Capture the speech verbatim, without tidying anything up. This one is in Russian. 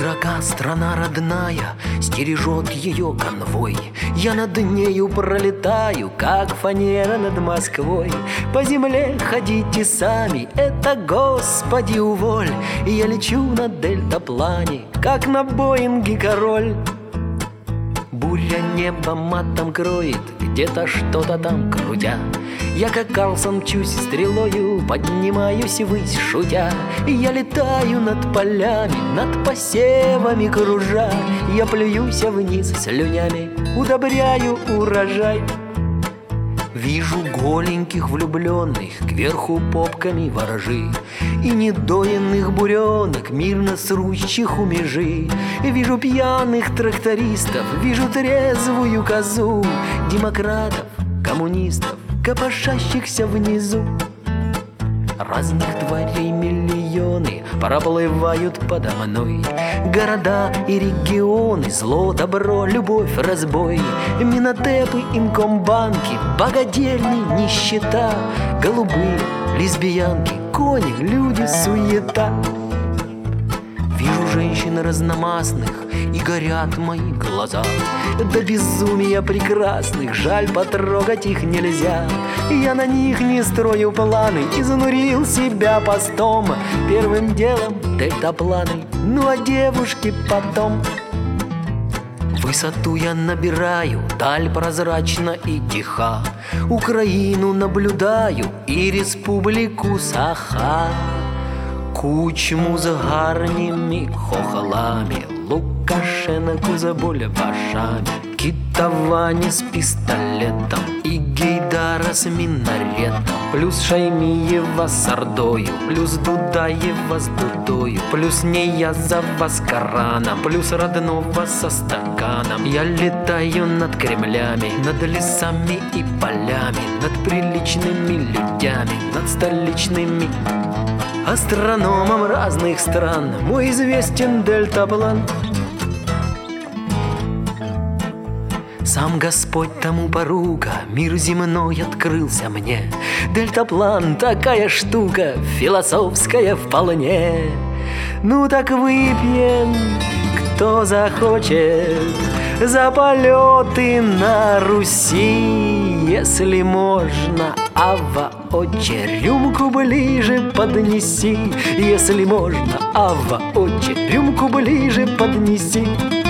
Широка страна родная, стережет ее конвой. Я над нею пролетаю, как фанера над Москвой. По земле ходите сами, это Господи уволь. И я лечу на дельтаплане, как на Боинге король. Буря небо матом кроет, где-то что-то там крутя. Я как Карлсон мчусь стрелою, поднимаюсь ввысь шутя. И я летаю над полями, над посевами кружа. Я плююсь вниз слюнями, удобряю урожай. Вижу голеньких влюбленных, кверху попками ворожи, и недоенных буренок, мирно срущих у межи. Вижу пьяных трактористов, вижу трезвую козу, демократов, коммунистов, копошащихся внизу. Разных тварей миллионы проплывают подо мной. Города и регионы, зло, добро, любовь, разбой. Минотепы, инкомбанки, богадельни, нищета. Голубые, лесбиянки, кони, люди, суета. Вижу женщин разномастных, и горят мои глаза. До безумия прекрасных, жаль, потрогать их нельзя. Я на них не строю планы, изнурил себя постом. Первым делом дельтапланы, ну а девушки потом. Высоту я набираю, даль прозрачна и тиха. Украину наблюдаю и республику Саха. Кучму с гарними хохолами, Лукашенко за бульбашами, Китавани с пистолетом и Гейдара с минаретом, плюс Шаймиева с ордою, плюс Дудаева с дудою, плюс Неязова с Кораном, плюс Роднова со стаканом. Я летаю над Кремлями, над лесами и полями, над приличными людьми, над столичными астрономом разных стран. Мой известен дельтаплан. Сам Господь тому порука, мир земной открылся мне. Дельтаплан такая штука, философская вполне. Ну так выпьем, кто захочет, за полеты на Руси, если можно. Ава, отче, рюмку ближе поднеси, если можно. Ава, отче, рюмку ближе поднеси.